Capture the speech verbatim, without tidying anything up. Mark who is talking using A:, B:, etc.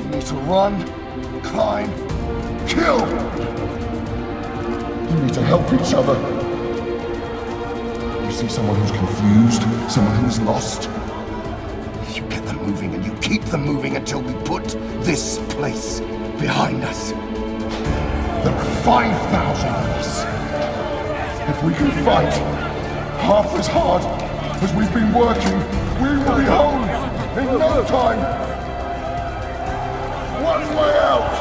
A: You need to run, climb, kill! You need to help each other. You see someone who's confused, someone who's lost. You get them moving and you keep them moving until we put this place behind us. There are five thousand of us. If we can fight half as hard as we've been working, we will be home in no time. One way out!